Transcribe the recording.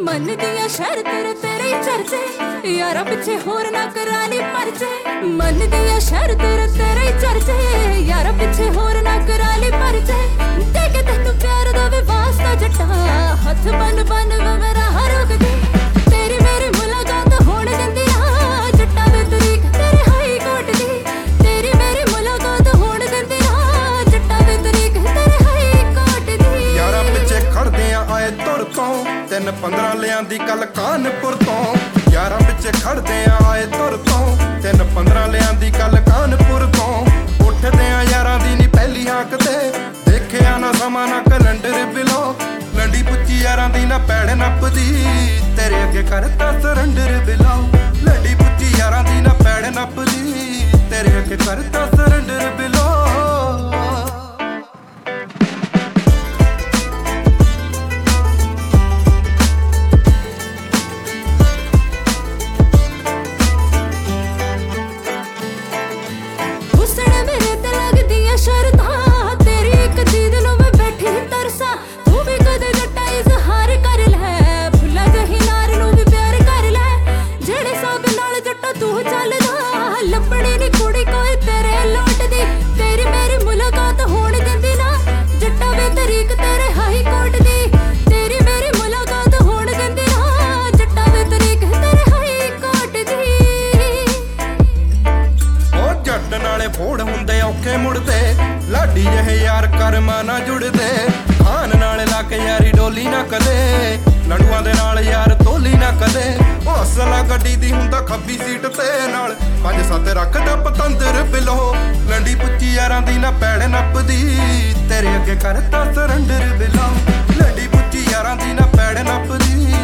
मन दिया शर्त तेरे ही चर्चे, यारा पिछे होर ना करानी परचे। मन दिया शर्त तेरे ही चर्चे, यारा पिछे होर ना करानी परचे। देखे तेनू प्यार दा वे वास्ता जट्टा, हथ बन बन वे मेरा रुक दे। तेरी मेरी मुलाकात होण दिंदी आ जट्टा वे तरीक तेरे हाई कोर्ट दी। तेरी मेरी मुलाकात होण दिंदी आ जट्टा वे तरीक तेरे हाई कोर्ट दी। यारा पिछे खड़दे आए तुर तो 3-15 लियांदी कल कानपुर तो। यारा पिछे खड़दे आए तुर तो 3-15 लियांदी कल कानपुर तो। उठदे आ यारां दी नी पहली हाक ते, देखिया ना समा ना कैलेंडर बिलो। लंडी पुच्ची यारां दी ना पैड़ नपदी, तेरे अगे करता सरंडर बिलो। लंडी पुच्ची यारां दी ना पैड़ नपदी, तेरे अगे करता सरंडर बिलो। फोड़ हुंदे औखे मुड़दे, लाडी जहे यार करमा ना जुड़दे। खान नाल लाके यारी डोली ना कदे, लड़ुआं दे नाल यार तोली ना कदे। ओ असला गड्डी दी हुंदा खब्बी सीट ते नाल 5-7 रखदा पतंदर बिलो। लंडी पुच्ची यारां दी ना पैड़ नपदी, तेरे अगे करता सरंडर बिलो। लंडी पुच्ची यारां दी ना पैड़ नपदी,